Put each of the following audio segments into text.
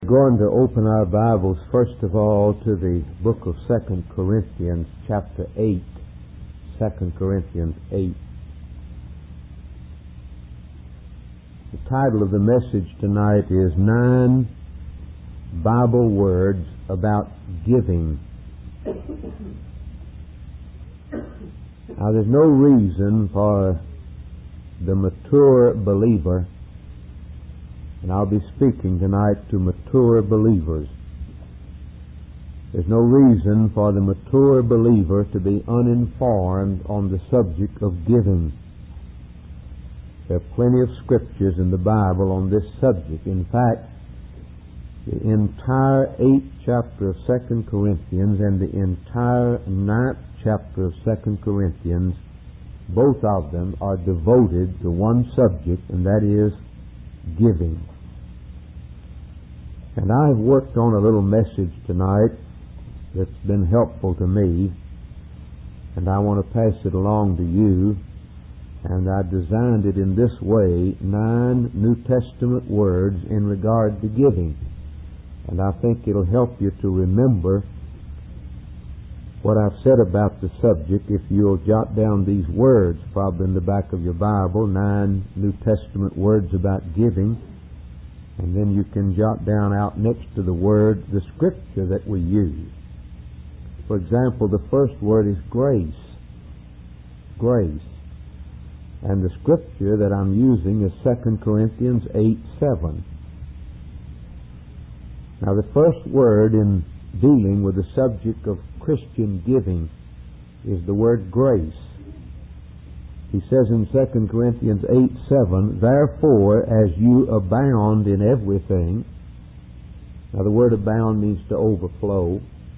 We're going to open our Bibles first of all to the book of 2 Corinthians chapter 8. 2 Corinthians 8. The title of the message tonight is 9 Bible Words About Giving. Now there's no reason for the mature believer, and I'll be speaking tonight to mature believers. There's no reason for the mature believer to be uninformed on the subject of giving. There are plenty of scriptures in the Bible on this subject. In fact, the entire 8th chapter of 2 Corinthians and the entire 9th chapter of 2 Corinthians, both of them are devoted to one subject, and that is giving. And I've worked on a little message tonight that's been helpful to me, and I want to pass it along to you. And I designed it in this way: 9 New Testament words in regard to giving. And I think it'll help you to remember what I've said about the subject if you'll jot down these words, probably in the back of your Bible, 9 New Testament words about giving. And then you can jot down out next to the word the scripture that we use. For example, the first word is grace. Grace. And the scripture that I'm using is 2 Corinthians 8:7. Now the first word in dealing with the subject of Christian giving is the word grace. He says in 2 Corinthians 8:7, "Therefore, as you abound in everything," now the word abound means to overflow,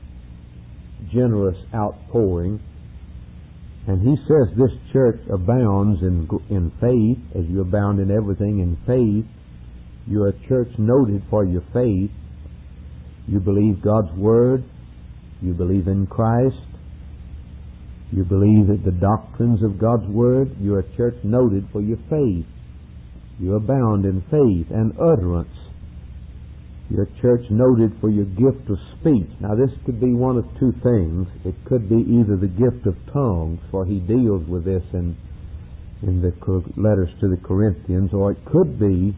generous outpouring, and he says this church abounds in faith. As you abound in everything in faith, you're a church noted for your faith. You believe God's Word, you believe in Christ, you believe that the doctrines of God's Word. You're a church noted for your faith. You abound in faith and utterance. You're a church noted for your gift of speech. Now this could be one of two things. It could be either the gift of tongues, for he deals with this in the letters to the Corinthians, or it could be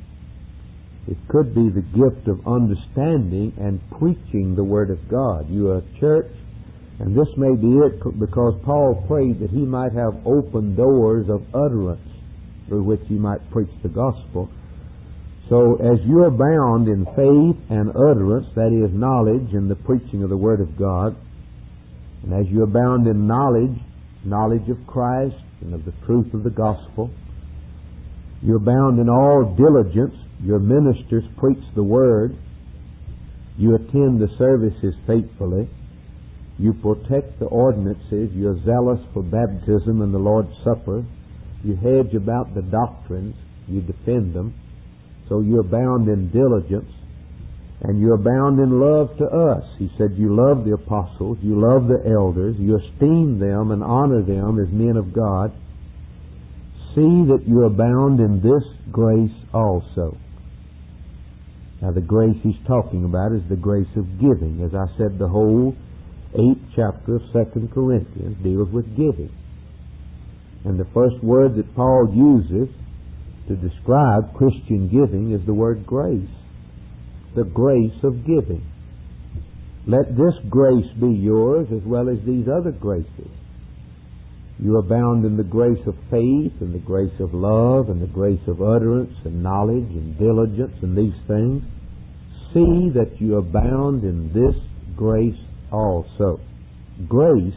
the gift of understanding and preaching the Word of God. You are a church, and this may be it, because Paul prayed that he might have open doors of utterance through which he might preach the gospel. So as you abound in faith and utterance, that is knowledge and the preaching of the Word of God, and as you abound in knowledge of Christ and of the truth of the gospel, you abound in all diligence. Your ministers preach the Word. You attend the services faithfully. You protect the ordinances. You're zealous for baptism and the Lord's Supper. You hedge about the doctrines. You defend them. So you abound in diligence, and you abound in love to us. He said you love the apostles, you love the elders, you esteem them and honor them as men of God. See that you abound in this grace also. Now the grace he's talking about is the grace of giving. As I said, the whole 8th chapter of 2 Corinthians deals with giving. And the first word that Paul uses to describe Christian giving is the word grace. The grace of giving. Let this grace be yours as well as these other graces. You abound in the grace of faith and the grace of love and the grace of utterance and knowledge and diligence and these things. See that you abound in this grace also. Grace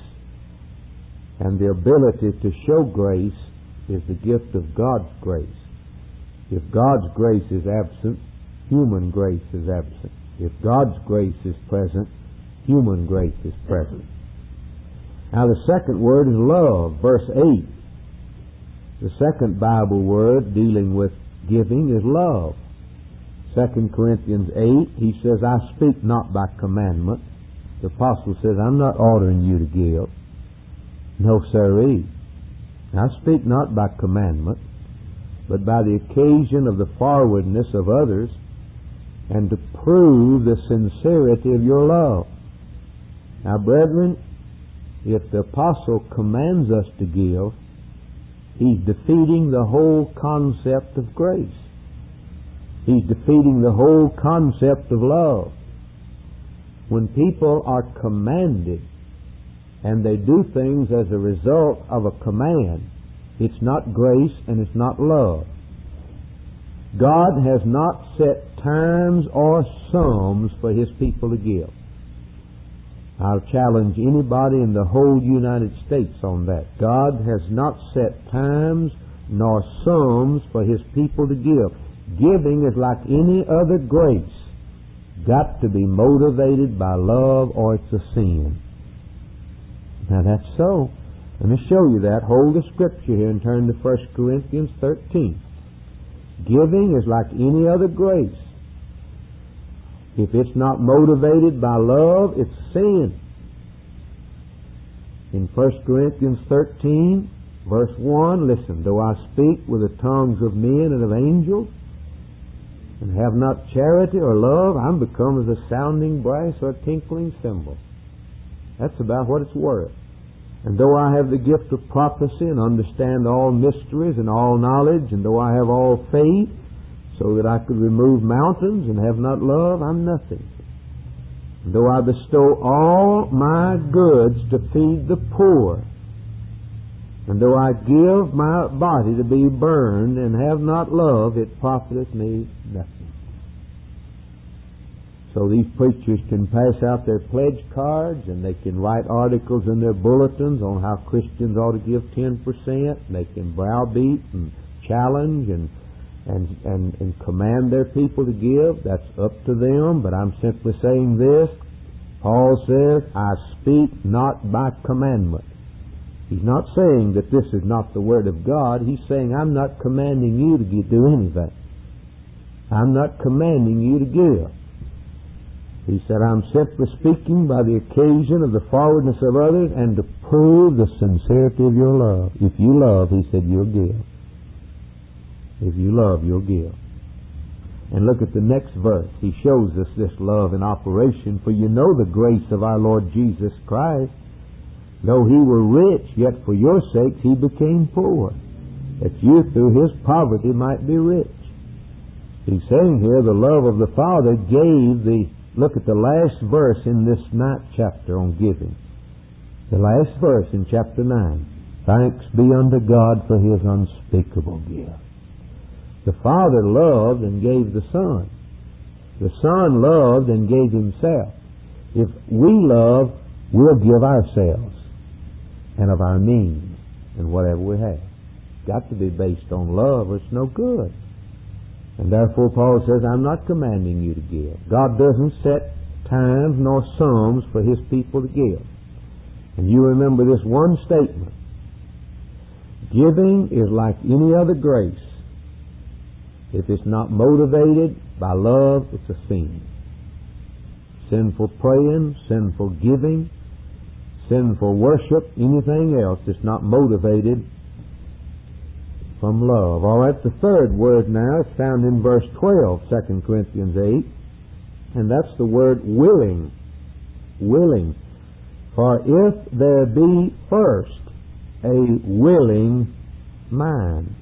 and the ability to show grace is the gift of God's grace. If God's grace is absent, human grace is absent. If God's grace is present, human grace is present. Now the second word is love, verse 8. The second Bible word dealing with giving is love. 2 Corinthians 8, he says, "I speak not by commandment." The apostle says, "I'm not ordering you to give." No, sirree. I speak not by commandment, but by the occasion of the forwardness of others, and to prove the sincerity of your love. Now, brethren, if the apostle commands us to give, he's defeating the whole concept of grace. He's defeating the whole concept of love. When people are commanded and they do things as a result of a command, it's not grace and it's not love. God has not set times or sums for His people to give. I'll challenge anybody in the whole United States on that. God has not set times nor sums for His people to give. Giving is like any other grace. Got to be motivated by love or it's a sin. Now that's so. Let me show you that. Hold the scripture here and turn to 1 Corinthians 13. Giving is like any other grace. If it's not motivated by love, it's sin. In 1 Corinthians 13, verse 1, listen, though I speak with the tongues of men and of angels, and have not charity or love, I'm become as a sounding brass or a tinkling cymbal. That's about what it's worth. And though I have the gift of prophecy and understand all mysteries and all knowledge, and though I have all faith, so that I could remove mountains and have not love, I'm nothing. And though I bestow all my goods to feed the poor, and though I give my body to be burned and have not love, it profiteth me nothing. So these preachers can pass out their pledge cards and they can write articles in their bulletins on how Christians ought to give 10%. And they can browbeat and challenge and command their people to give. That's up to them, but I'm simply saying this. Paul says, I speak not by commandment. He's not saying that this is not the Word of God. He's saying, I'm not commanding you to do anything. I'm not commanding you to give. He said, I'm simply speaking by the occasion of the forwardness of others and to prove the sincerity of your love. If you love, he said, you'll give. If you love, you'll give. And look at the next verse. He shows us this love in operation. For you know the grace of our Lord Jesus Christ. Though he were rich, yet for your sakes he became poor, that you through his poverty might be rich. He's saying here the love of the Father gave the... Look at the last verse in this 9th chapter on giving. The last verse in chapter 9. Thanks be unto God for his unspeakable gift. The Father loved and gave the Son. The Son loved and gave himself. If we love, we'll give ourselves and of our means and whatever we have. It's got to be based on love or it's no good. And therefore Paul says, I'm not commanding you to give. God doesn't set times nor sums for his people to give. And you remember this one statement. Giving is like any other grace. If it's not motivated by love, it's a sin. Sinful praying, sinful giving, sinful worship, anything else that's not motivated from love. All right, the third word now is found in verse 12, 2 Corinthians 8, and that's the word willing. Willing. For if there be first a willing mind,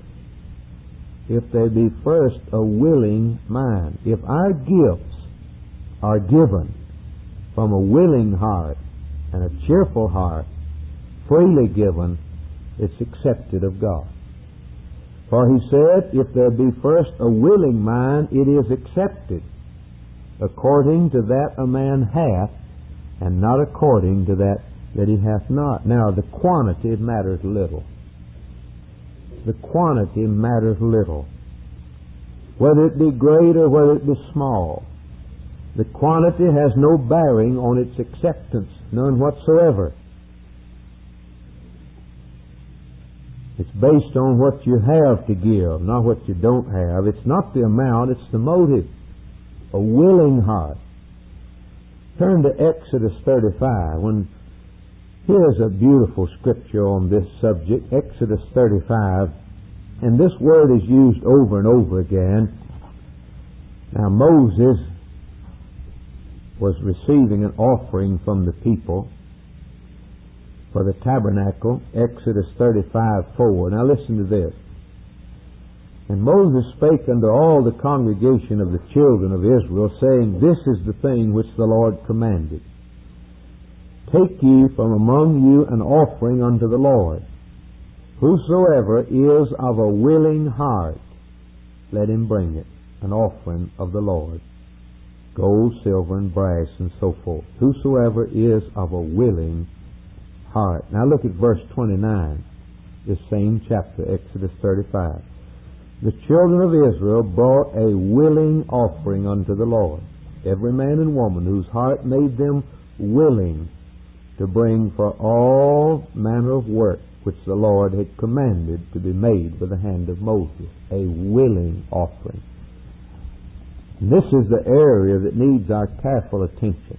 if there be first a willing mind, if our gifts are given from a willing heart and a cheerful heart, freely given, it's accepted of God. For he said, if there be first a willing mind, it is accepted, according to that a man hath, and not according to that he hath not. Now, the quantity matters little. The quantity matters little. Whether it be great or whether it be small, the quantity has no bearing on its acceptance, none whatsoever. It's based on what you have to give, not what you don't have. It's not the amount, it's the motive. A willing heart. Turn to Exodus 35. Here's a beautiful scripture on this subject, Exodus 35. And this word is used over and over again. Now Moses was receiving an offering from the people for the tabernacle, Exodus 35:4. Now listen to this. And Moses spake unto all the congregation of the children of Israel, saying, This is the thing which the Lord commanded. Take ye from among you an offering unto the Lord. Whosoever is of a willing heart, let him bring it, an offering of the Lord. Gold, silver, and brass, and so forth. Whosoever is of a willing heart. Now look at verse 29, this same chapter, Exodus 35. The children of Israel brought a willing offering unto the Lord, every man and woman whose heart made them willing to bring for all manner of work which the Lord had commanded to be made with the hand of Moses. A willing offering. And this is the area that needs our careful attention.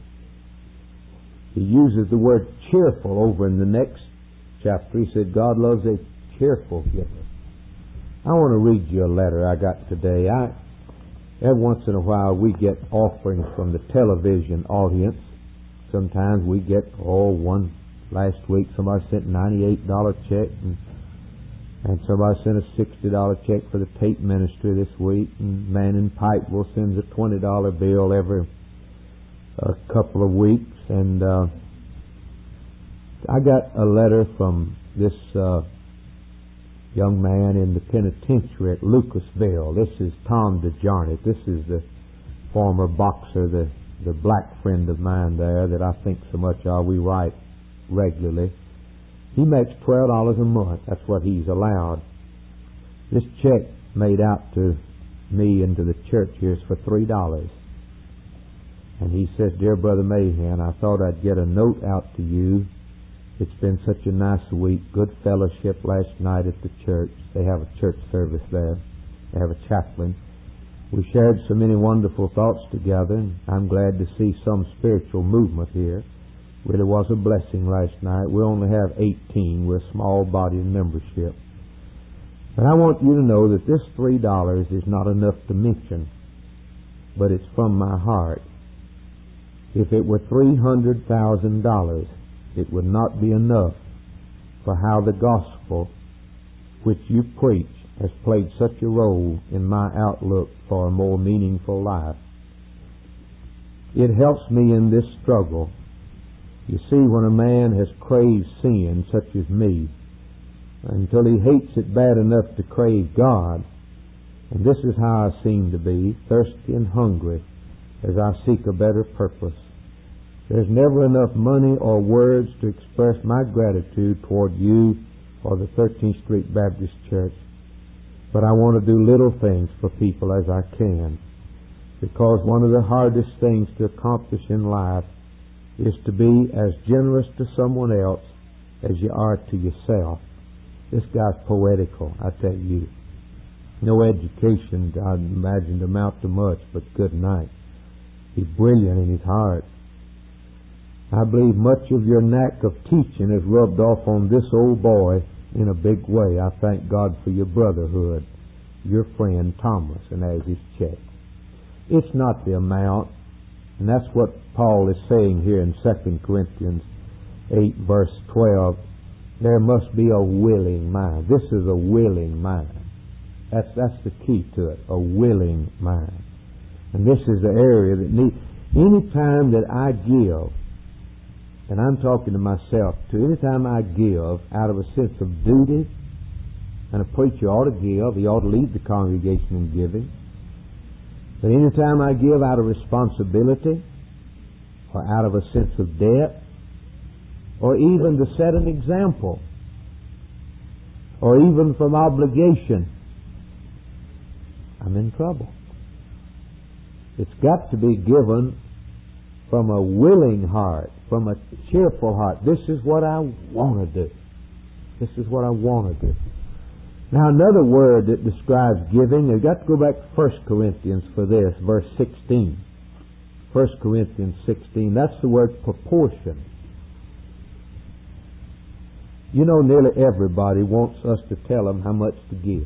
He uses the word cheerful over in the next chapter. He said God loves a cheerful giver. I want to read you a letter I got today. Every once in a while we get offerings from the television audience. Sometimes we get, one last week somebody sent a $98 check and somebody sent a $60 check for the tape ministry this week, and Manning Pikeville sends a $20 bill every couple of weeks. And I got a letter from this young man in the penitentiary at Lucasville. This is Tom DeJarnett. This is the former boxer, the black friend of mine there that I think so much of. We write regularly. He makes $12 a month. That's what he's allowed. This check made out to me and to the church here is for $3. And he says, Dear Brother Mahan, I thought I'd get a note out to you. It's been such a nice week. Good fellowship last night at the church. They have a church service there. They have a chaplain. We shared so many wonderful thoughts together, and I'm glad to see some spiritual movement here. Really was a blessing last night. We only have 18. We're a small body in membership. But I want you to know that this $3 is not enough to mention, but it's from my heart. If it were $300,000, it would not be enough for how the gospel which you preach has played such a role in my outlook for a more meaningful life. It helps me in this struggle. You see, when a man has craved sin, such as me, until he hates it bad enough to crave God, and this is how I seem to be, thirsty and hungry as I seek a better purpose. There's never enough money or words to express my gratitude toward you or the 13th Street Baptist Church. But I want to do little things for people as I can, because one of the hardest things to accomplish in life is to be as generous to someone else as you are to yourself. This guy's poetical, I tell you. No education, I imagine, to amount to much, but good night. He's brilliant in his heart. I believe much of your knack of teaching is rubbed off on this old boy in a big way. I thank God for your brotherhood. Your friend Thomas, and as his check. It's not the amount, and that's what Paul is saying here in 2 Corinthians 8 verse 12. There must be a willing mind. This is a willing mind. That's the key to it, a willing mind. And this is the area that needs, any time that I give, and I'm talking to myself too, any time I give out of a sense of duty, and a preacher ought to give, he ought to lead the congregation in giving, but any time I give out of responsibility, or out of a sense of debt, or even to set an example, or even from obligation, I'm in trouble. It's got to be given from a willing heart, from a cheerful heart. This is what I want to do. This is what I want to do. Now another word that describes giving, you've got to go back to 1 Corinthians for this, verse 16. 1 Corinthians 16, that's the word proportion. You know, nearly everybody wants us to tell them how much to give.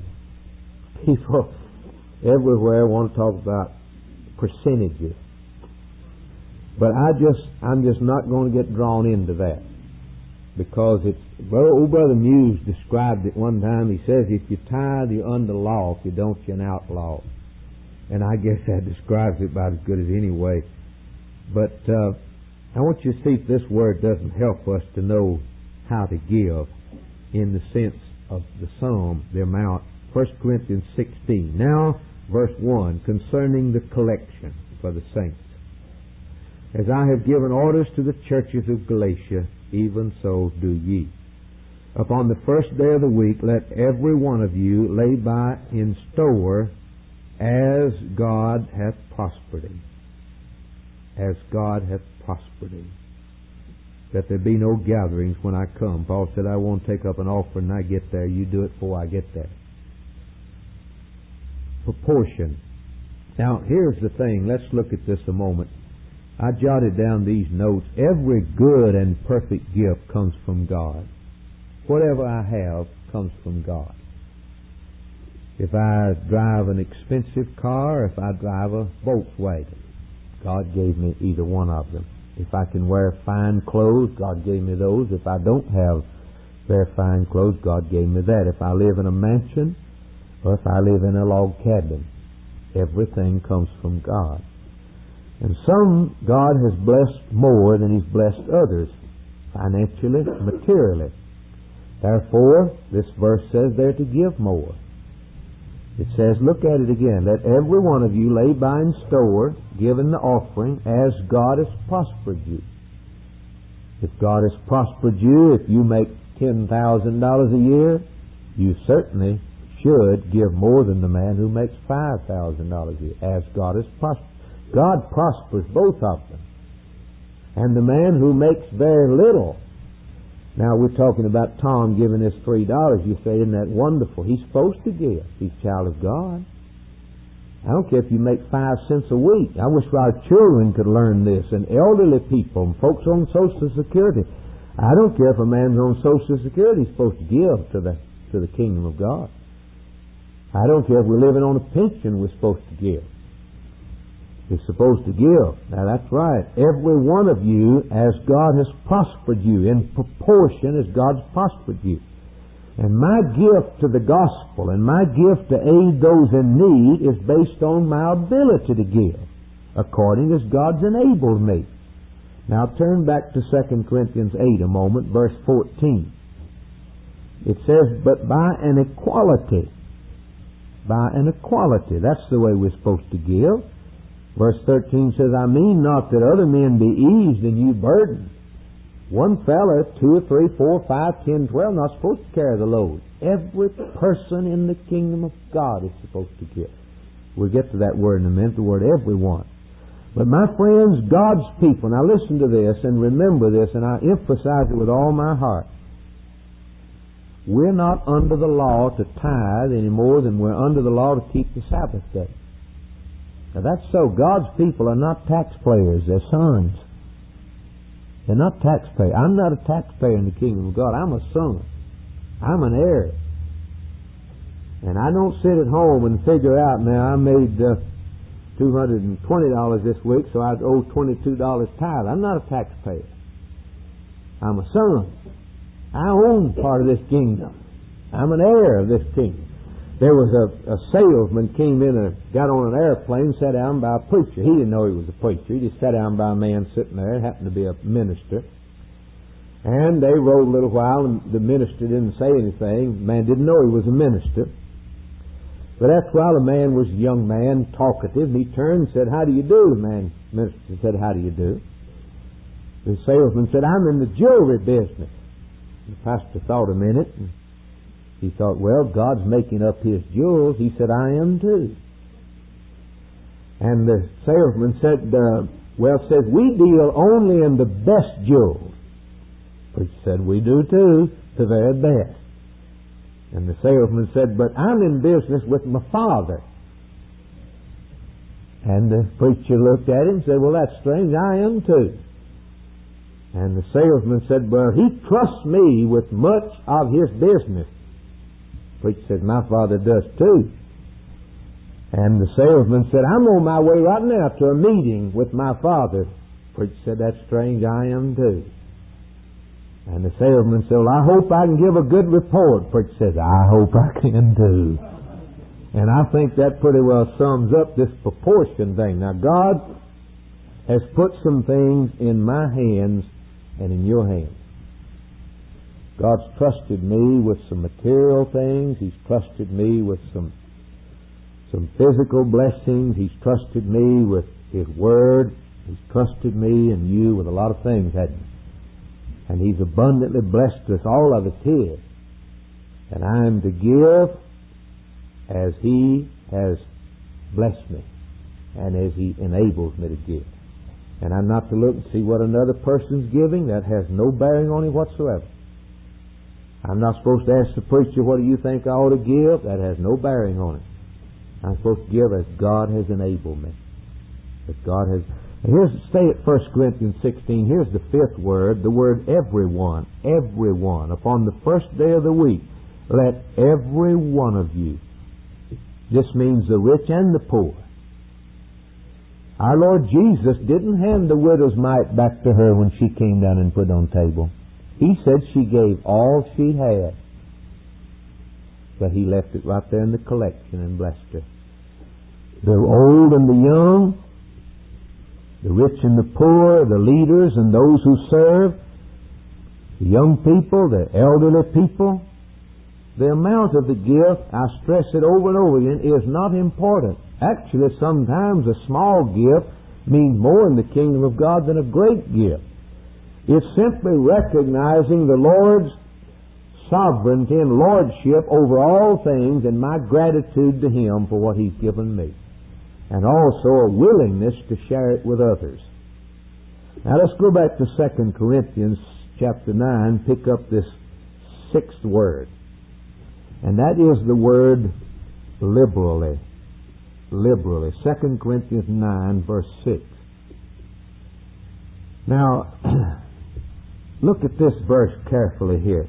People everywhere want to talk about percentages. But I'm just not going to get drawn into that, because old Brother Muse described it one time. He says, if you tithe, you're under law. If you don't, you're an outlaw. And I guess that describes it about as good as any way. But I want you to see if this word doesn't help us to know how to give in the sense of the sum, the amount. 1 Corinthians 16. Now, verse 1, concerning the collection for the saints. As I have given orders to the churches of Galatia, even so do ye. Upon the first day of the week, let every one of you lay by in store as God hath prospered him. As God hath prospered him. That there be no gatherings when I come. Paul said, I won't take up an offering when I get there. You do it before I get there. Proportion. Now, here's the thing. Let's look at this a moment. I jotted down these notes. Every good and perfect gift comes from God. Whatever I have comes from God. If I drive an expensive car, if I drive a Volkswagen, God gave me either one of them. If I can wear fine clothes, God gave me those. If I don't have very fine clothes, God gave me that. If I live in a mansion, or if I live in a log cabin, everything comes from God. And some God has blessed more than He's blessed others, financially, materially. Therefore, this verse says they're to give more. It says, look at it again, let every one of you lay by in store, giving the offering, as God has prospered you. If God has prospered you, if you make $10,000 a year, you certainly should give more than the man who makes $5,000 a year, as God has prospered. God prospers both of them. And the man who makes very little. Now we're talking about Tom giving us $3. You say, isn't that wonderful? He's supposed to give. He's a child of God. I don't care if you make 5 cents a week. I wish our children could learn this, and elderly people, and folks on Social Security. I don't care if a man's on Social Security. He's supposed to give to the kingdom of God. I don't care if we're living on a pension. We're supposed to give. Is supposed to give. Now that's right. Every one of you, as God has prospered you, in proportion as God's prospered you. And my gift to the gospel and my gift to aid those in need is based on my ability to give, according as God's enabled me. Now turn back to 2 Corinthians 8 a moment, verse 14. It says, but by an equality. By an equality. That's the way we're supposed to give. Verse 13 says, I mean not that other men be eased and you burdened. One fella, 2 or 3, 4, 5, 10, 12, not supposed to carry the load. Every person in the kingdom of God is supposed to give. We'll get to that word in a minute, the word everyone. But my friends, God's people, now listen to this and remember this, and I emphasize it with all my heart. We're not under the law to tithe any more than we're under the law to keep the Sabbath day. Now that's so. God's people are not taxpayers. They're sons. They're not taxpayers. I'm not a taxpayer in the kingdom of God. I'm a son. I'm an heir. And I don't sit at home and figure out, now I made $220 this week, so I owe $22 tithe. I'm not a taxpayer. I'm a son. I own part of this kingdom. I'm an heir of this kingdom. There was a salesman came in and got on an airplane, sat down by a preacher. He didn't know he was a preacher. He just sat down by a man sitting there. It happened to be a minister. And they rode a little while, and the minister didn't say anything. The man didn't know he was a minister. But after a while, the man was a young man, talkative, and he turned and said, how do you do? The minister said, how do you do? The salesman said, I'm in the jewelry business. The pastor thought a minute, and he thought, well, God's making up His jewels. He said, I am too. And the salesman said, says, we deal only in the best jewels. He said, we do too, the very best. And the salesman said, but I'm in business with my father. And the preacher looked at him and said, well, that's strange, I am too. And the salesman said, well, he trusts me with much of his business. Preacher said, my father does too. And the salesman said, I'm on my way right now to a meeting with my father. Preacher said, that's strange, I am too. And the salesman said, well, I hope I can give a good report. Preacher said, I hope I can too. And I think that pretty well sums up this proportion thing. Now, God has put some things in my hands and in your hands. God's trusted me with some material things. He's trusted me with some physical blessings. He's trusted me with His Word. He's trusted me and you with a lot of things, hasn't He? And He's abundantly blessed us. All of it's His. And I am to give as He has blessed me and as He enables me to give. And I'm not to look and see what another person's giving. That has no bearing on it whatsoever. I'm not supposed to ask the preacher, what do you think I ought to give? That has no bearing on it. I'm supposed to give as God has enabled me. As God has. And stay at 1 Corinthians 16. Here's the fifth word, the word everyone. Everyone. Upon the first day of the week, let every one of you. This means the rich and the poor. Our Lord Jesus didn't hand the widow's mite back to her when she came down and put it on the table. He said she gave all she had. But He left it right there in the collection and blessed her. The old and the young, the rich and the poor, the leaders and those who serve, the young people, the elderly people, the amount of the gift, I stress it over and over again, is not important. Actually, sometimes a small gift means more in the kingdom of God than a great gift. It's simply recognizing the Lord's sovereignty and lordship over all things and my gratitude to Him for what He's given me. And also a willingness to share it with others. Now let's go back to 2 Corinthians chapter 9, pick up this sixth word. And that is the word liberally. Liberally. 2 Corinthians 9, verse 6. Now, look at this verse carefully here.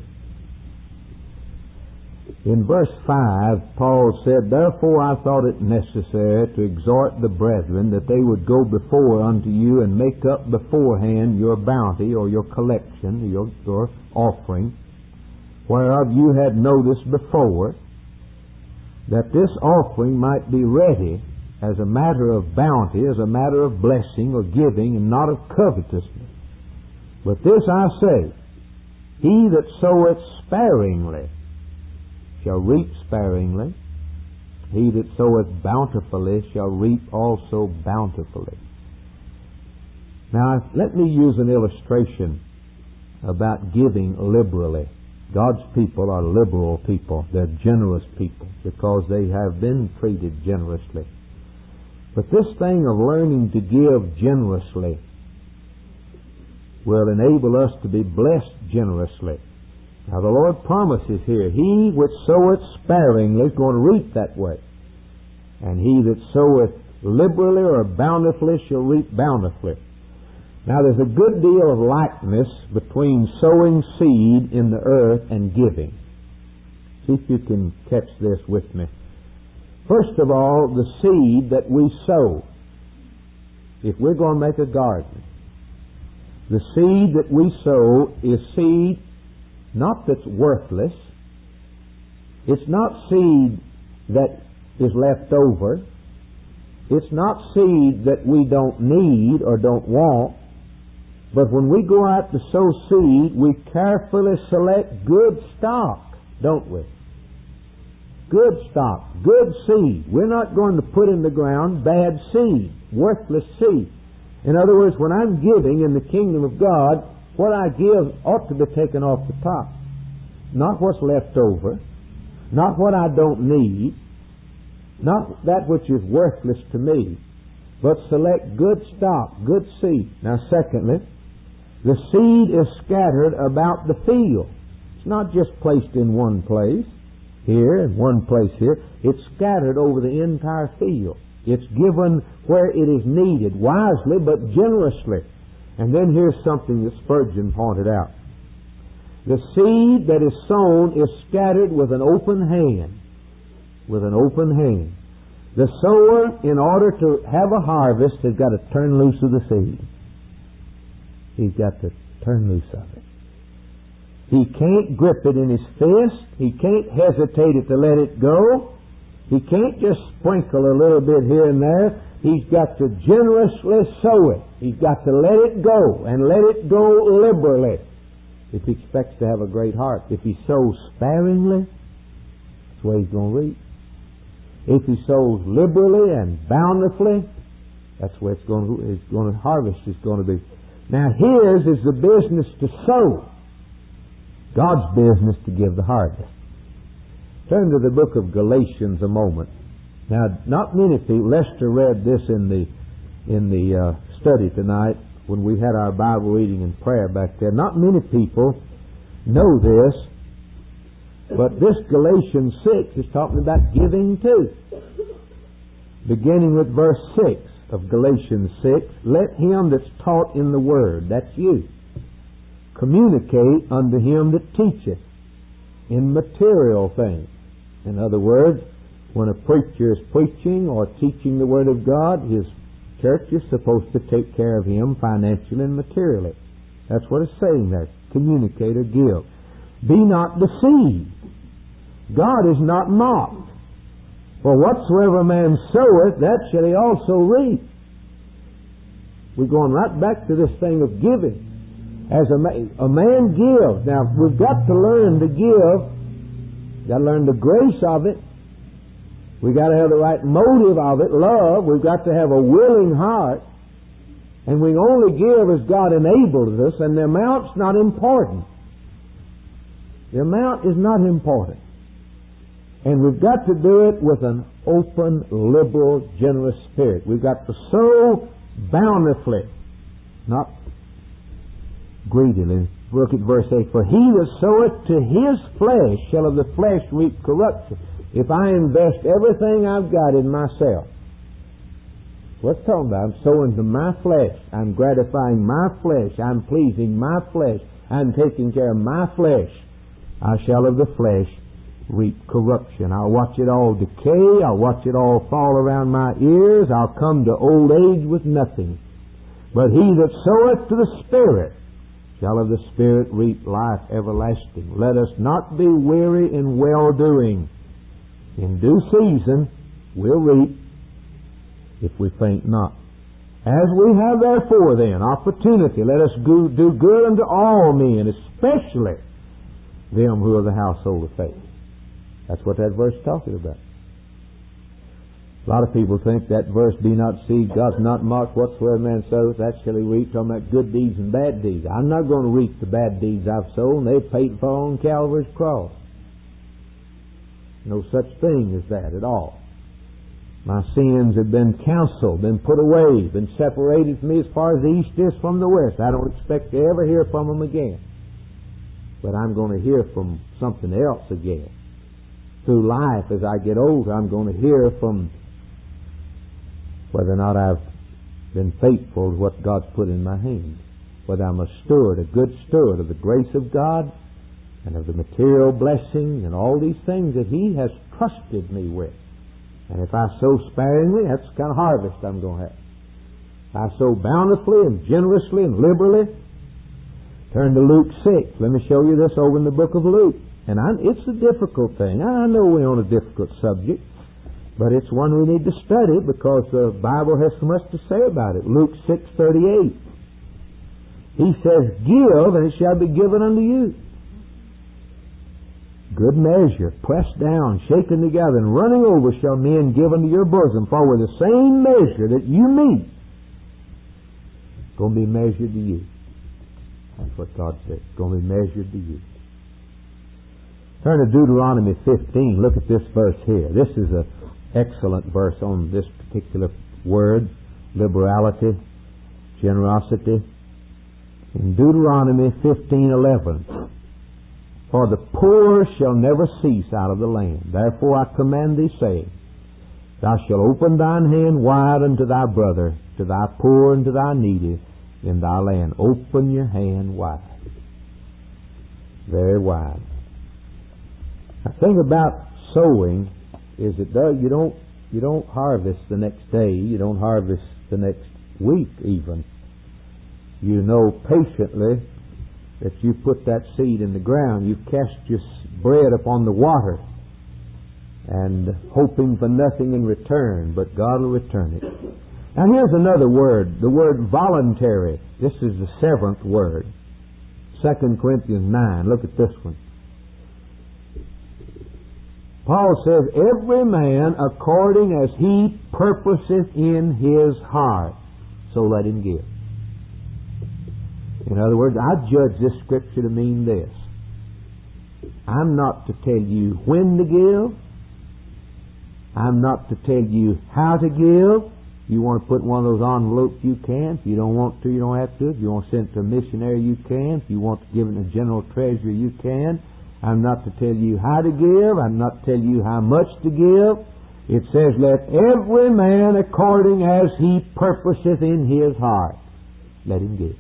In verse 5, Paul said, therefore I thought it necessary to exhort the brethren that they would go before unto you and make up beforehand your bounty or your collection, your offering, whereof you had noticed before, that this offering might be ready as a matter of bounty, as a matter of blessing or giving, and not of covetousness. But this I say, he that soweth sparingly shall reap sparingly. He that soweth bountifully shall reap also bountifully. Now, let me use an illustration about giving liberally. God's people are liberal people. They're generous people because they have been treated generously. But this thing of learning to give generously will enable us to be blessed generously. Now the Lord promises here, he which soweth sparingly is going to reap that way. And he that soweth liberally or bountifully shall reap bountifully. Now there's a good deal of likeness between sowing seed in the earth and giving. See if you can catch this with me. First of all, the seed that we sow. If we're going to make a garden, the seed that we sow is seed not that's worthless. It's not seed that is left over. It's not seed that we don't need or don't want. But when we go out to sow seed, we carefully select good stock, don't we? Good stock, good seed. We're not going to put in the ground bad seed, worthless seed. In other words, when I'm giving in the kingdom of God, what I give ought to be taken off the top. Not what's left over, not what I don't need, not that which is worthless to me, but select good stock, good seed. Now secondly, the seed is scattered about the field. It's not just placed in one place here and one place here. It's scattered over the entire field. It's given where it is needed, wisely but generously. And then here's something that Spurgeon pointed out. The seed that is sown is scattered with an open hand. With an open hand. The sower, in order to have a harvest, has got to turn loose of the seed. He's got to turn loose of it. He can't grip it in his fist. He can't hesitate to let it go. He can't just sprinkle a little bit here and there. He's got to generously sow it. He's got to let it go, and let it go liberally if he expects to have a great heart. If he sows sparingly, that's the way he's going to reap. If he sows liberally and bountifully, that's where it's going to harvest is going to be. Now his is the business to sow. God's business to give the harvest. Turn to the book of Galatians a moment. Now, not many people. Lester read this in the study tonight when we had our Bible reading and prayer back there. Not many people know this, but this Galatians 6 is talking about giving too. Beginning with verse 6 of Galatians 6, let him that's taught in the word, that's you, communicate unto him that teacheth in material things. In other words, when a preacher is preaching or teaching the Word of God, his church is supposed to take care of him financially and materially. That's what it's saying there. Communicate or give. Be not deceived. God is not mocked. For whatsoever a man soweth, that shall he also reap. We're going right back to this thing of giving. As a man gives. Now, we've got to learn to give. We've got to learn the grace of it. We've got to have the right motive of it, love. We've got to have a willing heart. And we only give as God enables us, and the amount's not important. The amount is not important. And we've got to do it with an open, liberal, generous spirit. We've got to sow bountifully, not greedily. Look at verse 8. For he that soweth to his flesh shall of the flesh reap corruption. If I invest everything I've got in myself, what's talking about? I'm sowing to my flesh. I'm gratifying my flesh. I'm pleasing my flesh. I'm taking care of my flesh. I shall of the flesh reap corruption. I'll watch it all decay. I'll watch it all fall around my ears. I'll come to old age with nothing. But he that soweth to the Spirit shall of the Spirit reap life everlasting. Let us not be weary in well-doing. In due season we'll reap if we faint not. As we have therefore then opportunity, let us do good unto all men, especially them who are the household of faith. That's what that verse is talking about. A lot of people think that verse, be not deceived, God's not mocked, whatsoever man soweth, that shall he reap, talking about good deeds and bad deeds. I'm not going to reap the bad deeds I've sown. They've paid for on Calvary's cross. No such thing as that at all. My sins have been canceled, been put away, been separated from me as far as the east is from the west. I don't expect to ever hear from them again. But I'm going to hear from something else again. Through life, as I get older, I'm going to hear from whether or not I've been faithful to what God's put in my hand. Whether I'm a steward, a good steward of the grace of God and of the material blessing and all these things that He has trusted me with. And if I sow sparingly, that's the kind of harvest I'm going to have. If I sow bountifully and generously and liberally, turn to Luke 6. Let me show you this over in the book of Luke. And it's a difficult thing. I know we're on a difficult subject, but it's one we need to study because the Bible has so much to say about it. Luke 6:38. He says, give, and it shall be given unto you. Good measure, pressed down, shaken together, and running over shall men give unto your bosom. For with the same measure that you meet, it's going to be measured to you. That's what God said. It's going to be measured to you. Turn to Deuteronomy 15. Look at this verse here. This is an excellent verse on this particular word, liberality, generosity. In Deuteronomy 15:11. For the poor shall never cease out of the land. Therefore I command thee, saying, Thou shalt open thine hand wide unto thy brother, to thy poor and to thy needy in thy land. Open your hand wide. Very wide. The thing about sowing is you don't harvest the next day. You don't harvest the next week even. You know patiently that you put that seed in the ground. You cast your bread upon the water and hoping for nothing in return, but God will return it. Now here's another word, the word voluntary. This is the seventh word. 2 Corinthians 9. Look at this one. Paul says, every man according as he purposeth in his heart, so let him give. In other words, I judge this scripture to mean this. I'm not to tell you when to give. I'm not to tell you how to give. You want to put one of those envelopes, you can. If you don't want to, you don't have to. If you want to send it to a missionary, you can. If you want to give it to general treasury, you can. I'm not to tell you how to give. I'm not to tell you how much to give. It says, let every man according as he purposeth in his heart, let him give.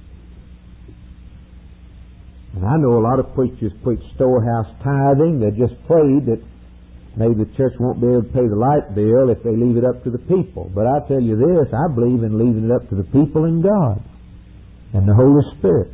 And I know a lot of preachers preach storehouse tithing. They're just afraid that maybe the church won't be able to pay the light bill if they leave it up to the people. But I tell you this, I believe in leaving it up to the people and God and the Holy Spirit.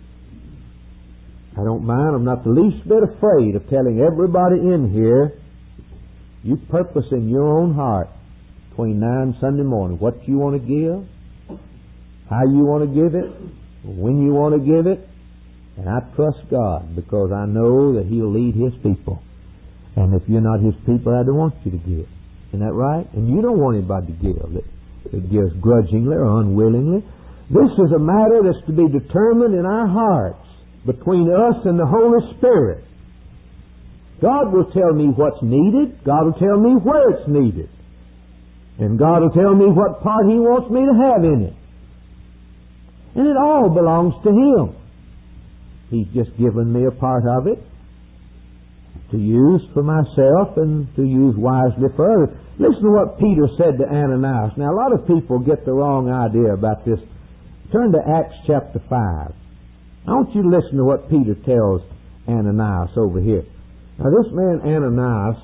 I don't mind. I'm not the least bit afraid of telling everybody in here, you purpose in your own heart between 9 Sunday morning what you want to give, how you want to give it, when you want to give it. And I trust God because I know that He'll lead His people. And if you're not His people, I don't want you to give. Isn't that right? And you don't want anybody to give that gives grudgingly or unwillingly. This is a matter that's to be determined in our hearts between us and the Holy Spirit. God will tell me what's needed. God will tell me where it's needed. And God will tell me what part He wants me to have in it. And it all belongs to Him. He's just given me a part of it to use for myself and to use wisely for others. Listen to what Peter said to Ananias. Now, a lot of people get the wrong idea about this. Turn to Acts chapter 5. I want you to listen to what Peter tells Ananias over here. Now, this man Ananias,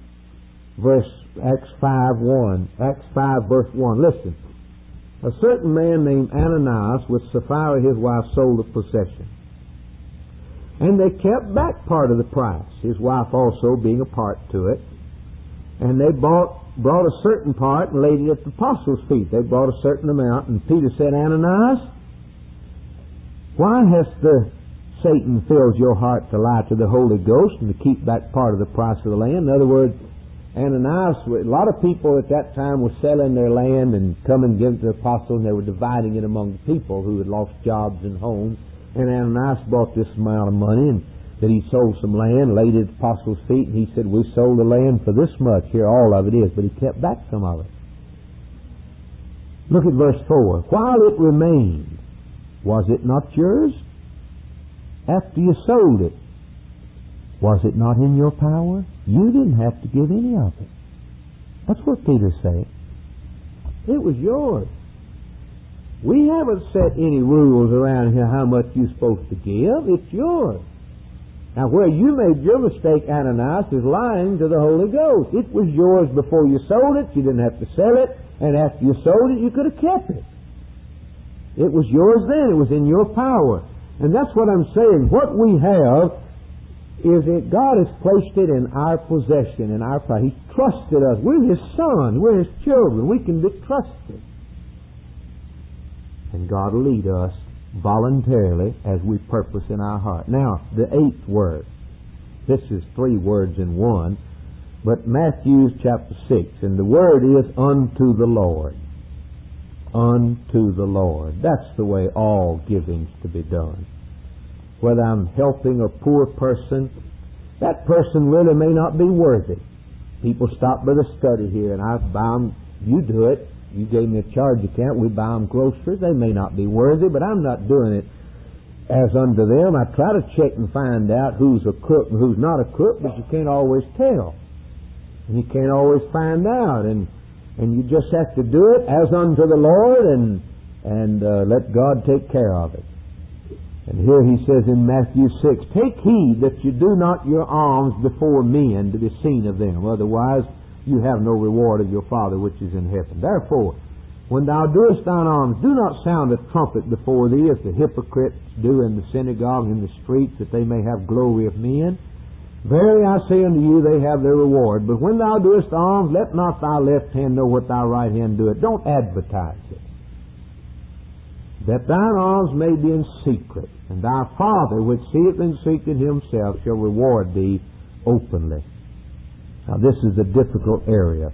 Acts 5 verse 1. Listen. A certain man named Ananias with Sapphira his wife sold a possession. And they kept back part of the price, his wife also being a part to it. And they brought a certain part and laid it at the apostles' feet. They brought a certain amount, and Peter said, Ananias, why hast Satan filled your heart to lie to the Holy Ghost and to keep back part of the price of the land? In other words, Ananias, a lot of people at that time were selling their land and coming and giving it to the apostles, and they were dividing it among the people who had lost jobs and homes. And Ananias brought this amount of money, and that he sold some land, laid it at the apostles' feet, and he said, we sold the land for this much. Here all of it is. But he kept back some of it. Look at verse 4. While it remained, was it not yours? After you sold it, was it not in your power? You didn't have to give any of it. That's what Peter's saying. It was yours. We haven't set any rules around here how much you're supposed to give. It's yours. Now, where you made your mistake, Ananias, is lying to the Holy Ghost. It was yours before you sold it. You didn't have to sell it. And after you sold it, you could have kept it. It was yours then. It was in your power. And that's what I'm saying. What we have is that God has placed it in our possession, in our power. He's trusted us. We're His sons. We're His children. We can be trusted. And God will lead us voluntarily as we purpose in our heart. Now, the 8th word. This is 3 words in one. But Matthew chapter 6. And the word is unto the Lord. Unto the Lord. That's the way all giving's to be done. Whether I'm helping a poor person, that person really may not be worthy. People stop by the study here and I buy them, you do it. You gave me a charge account, we buy them groceries. They may not be worthy, but I'm not doing it as unto them. I try to check and find out who's a crook and who's not a crook, but you can't always tell. And you can't always find out. And you just have to do it as unto the Lord and let God take care of it. And here he says in Matthew 6, take heed that you do not your alms before men to be seen of them. Otherwise, you have no reward of your Father which is in heaven. Therefore, When thou doest thine alms, do not sound a trumpet before thee, as the hypocrites do in the synagogue and in the streets, that they may have glory of men. Verily I say unto you, they have their reward. But when thou doest alms, let not thy left hand know what thy right hand doeth. Don't advertise it. That thine alms may be in secret, and thy Father which seeth in secret himself shall reward thee openly. Now this is a difficult area.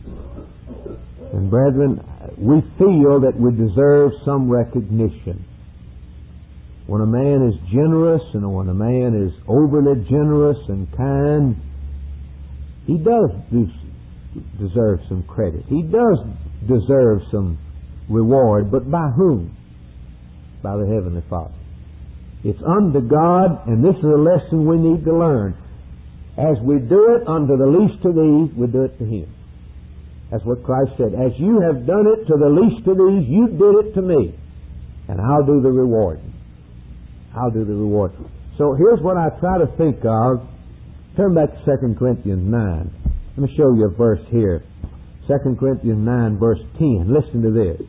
And brethren, we feel that we deserve some recognition. When a man is generous and when a man is overly generous and kind, he does deserve some credit. He does deserve some reward, but by whom? By the Heavenly Father. It's unto God, and this is a lesson we need to learn. As we do it unto the least of these, we do it to Him. That's what Christ said. As you have done it to the least of these, you did it to me. And I'll do the reward. I'll do the reward. So here's what I try to think of. Turn back to 2 Corinthians 9. Let me show you a verse here. 2 Corinthians 9 verse 10. Listen to this.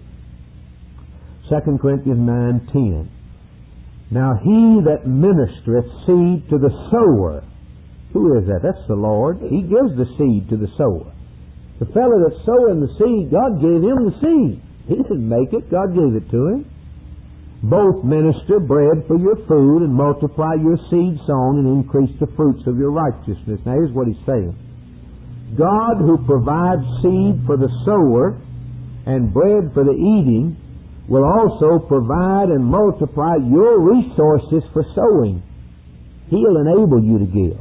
2 Corinthians 9:10. Now he that ministereth seed to the sower. Who is that? That's the Lord. He gives the seed to the sower. The fellow that's sowing the seed, God gave him the seed. He didn't make it. God gave it to him. Both minister bread for your food and multiply your seed sown and increase the fruits of your righteousness. Now here's what he's saying. God who provides seed for the sower and bread for the eating will also provide and multiply your resources for sowing. He'll enable you to give.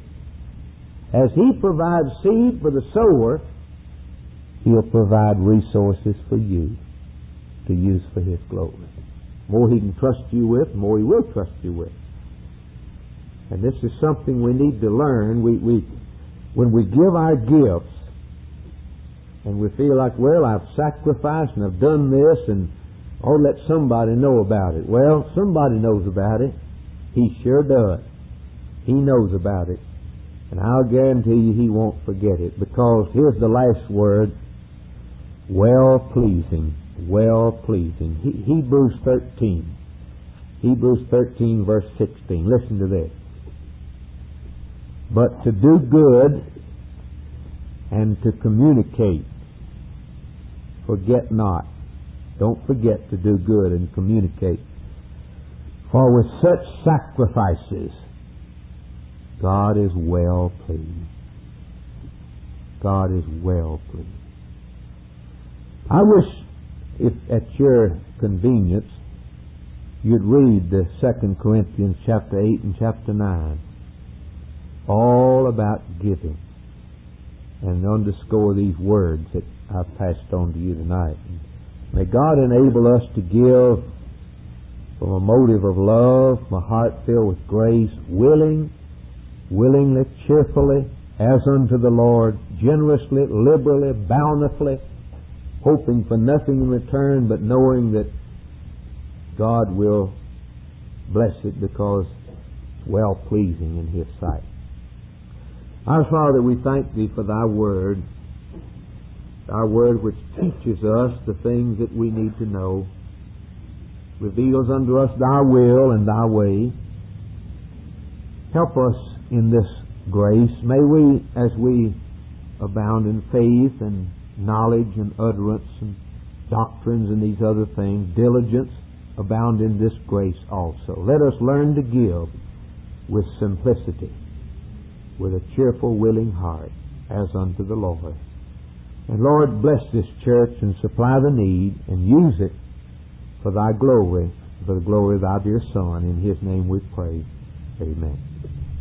As He provides seed for the sower, He'll provide resources for you to use for His glory. The more He can trust you with, the more He will trust you with. And this is something we need to learn. When we give our gifts, and we feel like, well, I've sacrificed and I've done this, and oh, let somebody know about it. Well, somebody knows about it. He sure does. He knows about it. And I'll guarantee you He won't forget it, because here's the last word, well-pleasing. Well-pleasing. Hebrews 13. Hebrews 13 verse 16. Listen to this. But to do good and to communicate, forget not. Don't forget to do good and communicate. For with such sacrifices, God is well pleased. God is well pleased. I wish, if at your convenience, you'd read the 2 Corinthians chapter 8 and chapter 9. All about giving. And underscore these words that I've passed on to you tonight. May God enable us to give from a motive of love, from a heart filled with grace, willingly, cheerfully, as unto the Lord, generously, liberally, bountifully, hoping for nothing in return, but knowing that God will bless it because it's well-pleasing in His sight. Our Father, we thank Thee for Thy Word, our Word which teaches us the things that we need to know, reveals unto us Thy will and Thy way. Help us in this grace. May we, as we abound in faith and knowledge and utterance and doctrines and these other things, diligence, abound in this grace also. Let us learn to give with simplicity, with a cheerful, willing heart, as unto the Lord. And Lord, bless this church and supply the need and use it for Thy glory, for the glory of Thy dear Son. In His name we pray. Amen.